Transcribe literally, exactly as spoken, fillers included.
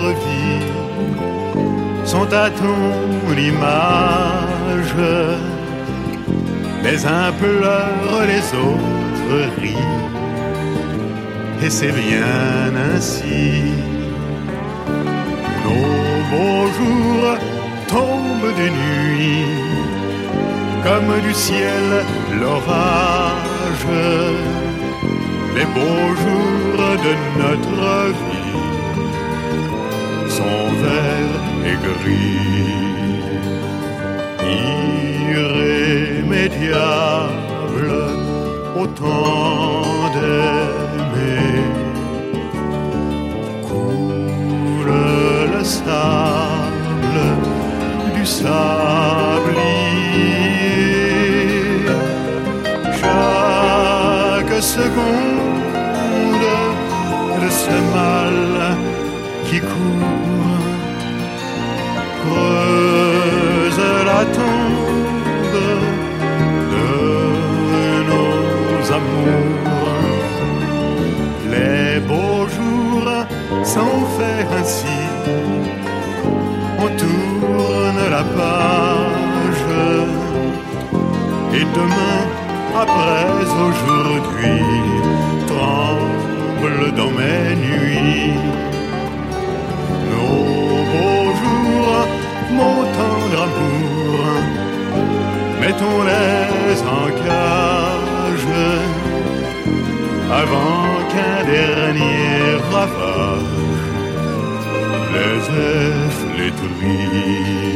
notre vie sont à ton image. Les uns pleurent, les autres rient, et c'est bien ainsi. Nos beaux jours tombent de nuit, comme du ciel l'orage. Les beaux jours de notre vie sont verts et gris. Irrémédiable, autant d'aimer, coule le sable du sablier. Chaque seconde de ce mal qui court creuse la tombe de nos amours. Les beaux jours sont faits ainsi, on tourne la page, et demain après aujourd'hui tremble dans mes nuits. Nos beaux jours, mon tendre amour, mettons-les en cage avant qu'un dernier ravage les ait flétris.